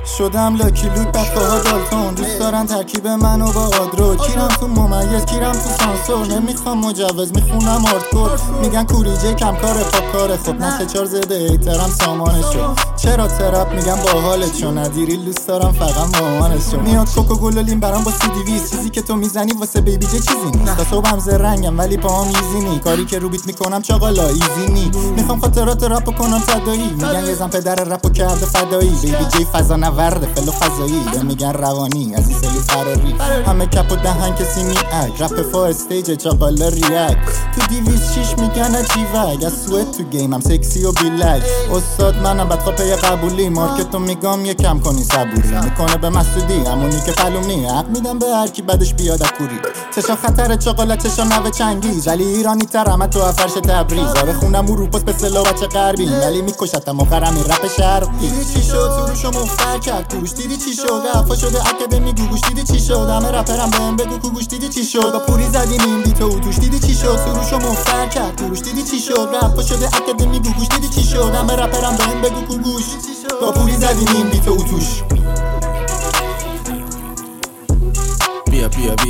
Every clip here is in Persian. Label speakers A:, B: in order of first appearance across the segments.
A: شدم لاکی لوک بقاها دالتون دوست دارن ترکیب منو با آدرو کیرم تو ممیز کیرم تو سانسور نمیخوام مجوز میخونم آردکور میگن کوریجه کم کاره پاپ کاره خب نه چار زده ایترم سامانشو چرا ترپ میگم باحالت شو ندیری دوست دارم فقط مامانشو میاد کوکاکولا لیم برام با CD چیزی که تو میزنی واسه بیبی جه چیزی نیست تا صبحم زرنگم ولی پاهم ایزی کاری که رو بیت میکنم چاقالا ایزی نی میخوام خاطرات رپو کنم تدایی میگن یه زن پدر رپو کرده فدایی بیبی جی فضا نورده فلو فضایی یا میگن روانی از این سلی فراری همه کپ و دهن کسی میاد رپ فا استیج چاقالا ریاک تو 206 میگن عجیوک از سوئد تو گیمم سکسی و بیلک استاد منم بدخوا پی قبولی مارکتو میگم یه کم کنی صبوری میکنه به مسعودی همونی که پلومی حق میدم به هر کی بعدش بیاد کوری چشا خطر چاقالا چشا نو چنگیز ولی ایرانی ترم تو فرش تبریز آره خونم اروپاس به سلا بچه غربی ولی میکشتم آخرم این رپ شرقی دیدی چی شد سروشو مفتر کرد کوروش دیدی چی شد وفا شده اکادمی گوگوش دیدی چی شد همه رپرم بهم بگو کوگوش دیدی چی شد با پوری زدیم این بیتو و توش دیدی چی شد سروشو مفتر کرد کوروش دیدی چی شد وفا شده اکادمی گوگوش دیدی چی شد همه رپرم بهم بگو کوگوش با پوری زدیم این بیتو و توش
B: بیا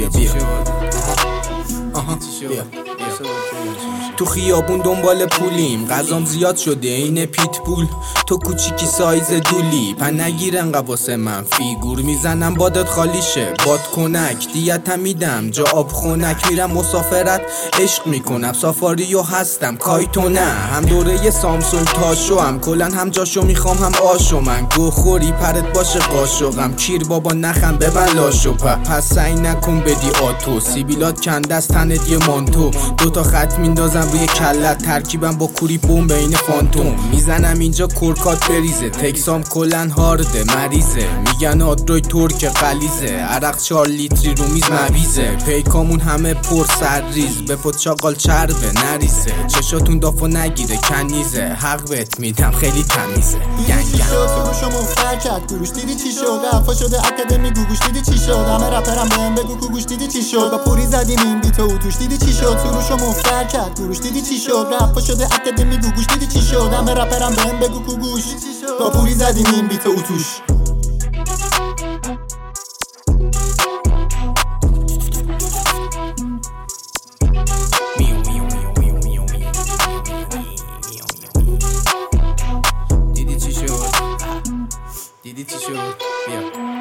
B: تو خیابون دنبال پولیم غذام زیاد شده این پیتبول تو کوچیکی سایز دولی پن نگیرن قواسه من فیگور میزنم بادت خالی شه باد کنک دیتم میدم جا آب خونک میرم مسافرت عشق میکنم سافاریو هستم کایتو نه هم دوره سامسونگ تاشو هم کلن هم جاشو میخوام هم آشو من گو خوری پرت باشه قاشقم کیر بابا نخم ببن لاشو پس سعی نکن بدی آتو سیبیلات کنده از تنت یه مانتو دوتا خط میندازم روی کلت ترکیبم با کوری بوم بین فانتوم میزنم اینجا کرکات بریزه تکسام کلن هارده مریضه میگن آدروی ترک قلیزه عرق 4 لیتری رو میز مویزه پیکامون همه پر سرریز به پت چاقال چربه نریزه چشاتون دافو نگیره کنیزه حق بهت میدم خیلی تمیزه
A: گنگ سروشو مفتر کرد کوروش دیدی چی شد وفا شده اکادمی گوگوش دیدی چی شد همه رپرم بهم بگو کوگوش دیدی چی شد با پوری زدیم این بیتو و توش دیدی چی شد سروشو مفتر کرد کوروش دیدی چی شد وفا شده اکادمی گوگوش دیدی چی شد همه رپرم بهم بگو کوگوش با پوری زدیم این بیتو و توش
B: دیدی چی شد؟ بیا